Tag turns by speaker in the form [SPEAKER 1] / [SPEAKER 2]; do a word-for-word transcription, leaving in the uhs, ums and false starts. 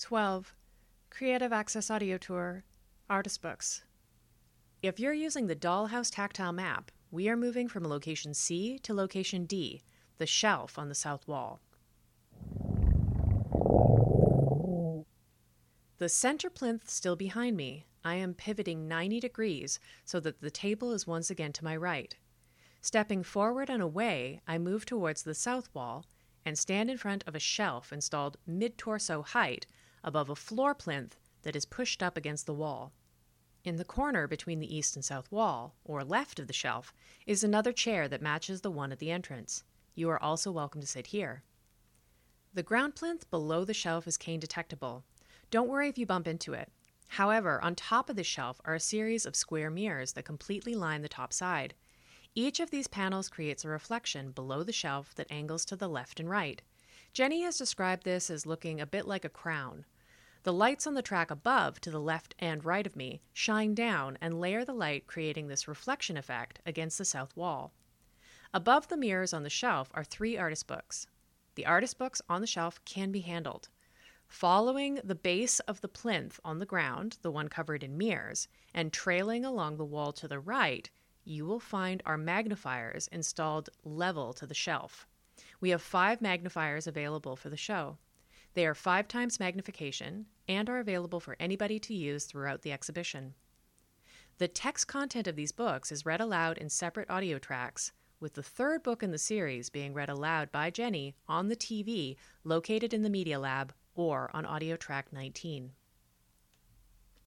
[SPEAKER 1] twelve. Creative Access Audio Tour, Artist Books. If you're using the Dollhouse Tactile Map, we are moving from location C to location D, the shelf on the south wall. The center plinth still behind me, I am pivoting ninety degrees so that the table is once again to my right. Stepping forward and away, I move towards the south wall and stand in front of a shelf installed mid-torso height above a floor plinth that is pushed up against the wall. In the corner between the east and south wall, or left of the shelf, is another chair that matches the one at the entrance. You are also welcome to sit here. The ground plinth below the shelf is cane detectable. Don't worry if you bump into it. However, on top of the shelf are a series of square mirrors that completely line the top side. Each of these panels creates a reflection below the shelf that angles to the left and right. Jenny has described this as looking a bit like a crown. The lights on the track above, to the left and right of me, shine down and layer the light, creating this reflection effect against the south wall. Above the mirrors on the shelf are three artist books. The artist books on the shelf can be handled. Following the base of the plinth on the ground, the one covered in mirrors, and trailing along the wall to the right, you will find our magnifiers installed level to the shelf. We have five magnifiers available for the show. They are five times magnification and are available for anybody to use throughout the exhibition. The text content of these books is read aloud in separate audio tracks, with the third book in the series being read aloud by Jenny on the T V located in the Media Lab or on audio track nineteen.